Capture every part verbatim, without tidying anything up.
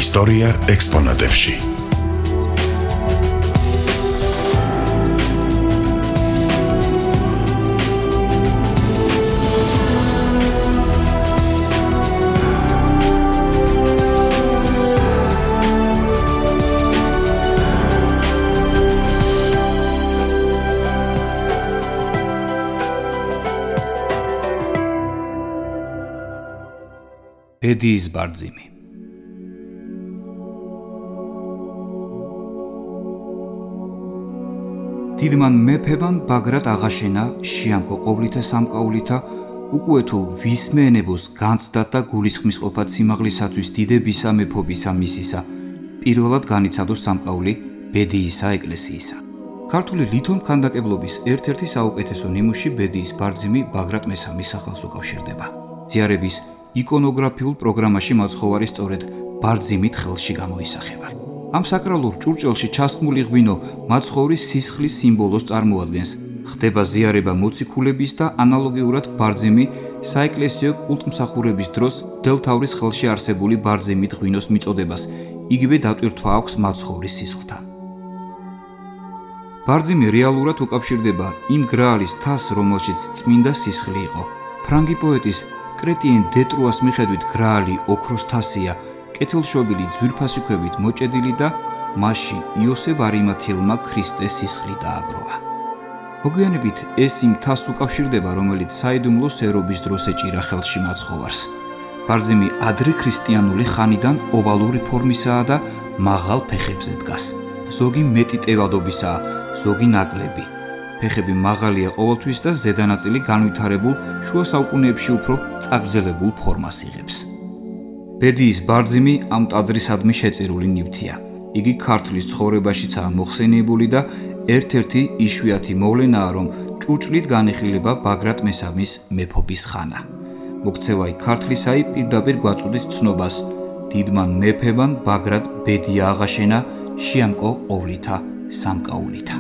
ისტორია ექსპონატებში. ბედიის ბარძიმი. დიდმან მეფებან ბაგრატ აღაშენა შეამკო ყოვლითა სამკაულითა უკვე თუ ვის მეენებოს განცდათ და გულისხმისყოფად სიმაღლისათვის დიდებისა მეფობისა მისისა პირველად განიცადოს სამკაული ბედიისა ეკლესიისა. ქართული ლითონ ქანდაკებლობის ერთ-ერთი საუკეთესო ნიმუში ბედიის ბარძიმი ბაგრატ მესამის სახელს უკავშირდება. ზიარების იკონოგრაფიულ პროგრამაში მაცხოვარი სწორედ ბარძიმით ხელში გამოისახება. ამ საკრალურ ჭურჭელში ჩასხმული ღვინო მაცხოვრის სისხლის სიმბოლოს წარმოადგენს. ხდება ზიარება მოციქულების და ანალოგიურად ბარძიმი საეკლესიო კულტმსახურების დროს მღვდელმთავრის ხელში არსებული ბარძიმით ღვინოს მიწოდებას იგივე დატვირთვა აქვს მაცხოვრის სისხლთან. ბარძიმი რეალურად უკავშირდება იმ გრაალის თასს, რომელშიც წმინდა სისხლი იყო. ფრანგი პოეტის კრეტიენ დე ტრუას მიხედვით გრაალი ოქროს თასია, კეთილშობილი ძვირფასი ქვებით მოჭედილი და მასში იოსებ არიმათიელმა ქრისტეს სისხლი დააგროვა. მოგვიანებით ეს იმ თასს უკავშირდება, რომელიც საიდუმლო სერობის დროს ეჭირა ხელში მაცხოვარს. ბარძიმი ადრე ქრისტიანული ხანიდან ოვალური ფორმისაა და მაღალ ფეხებზე დგას. ზოგი მეტი ტევადობისაა, ზოგი ნაკლები. ფეხები მაღალია ყოველთვის და ზედანაწილი განვითარებულ, შუა საუკუნეებში უფრო წაგრძელებულ ფორმას იღებს. ბედიის ბარძიმი ამ ტაძრისადმი შეწირული ნივთია. იგი ქართლის ცხოვრებაშიცაა მოხსენიებული და ერთ-ერთი იშვიათი მოვლენაა, რომ ჭუჭლით განიხილება ბაგრატ მესამის მეფობის ხანა. მოქცევაი ქართლისაი პირდაპირ გვაწუდის ცნობას. დიდმან მეფებან ბაგრატ ბედია აღაშენა შეამკო ყოვლითა სამკაულითა.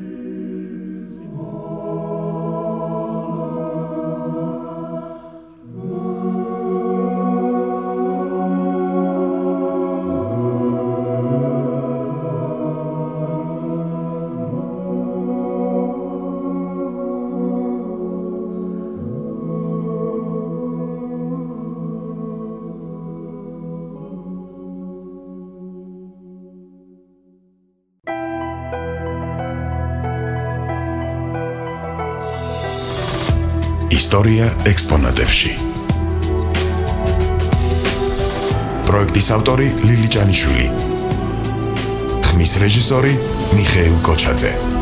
ისტორია ექსპონატებში. პროექტის ავტორი ლილი ჭანიშვილი. ხმის რეჟისორი მიხეილ კოჩაძე.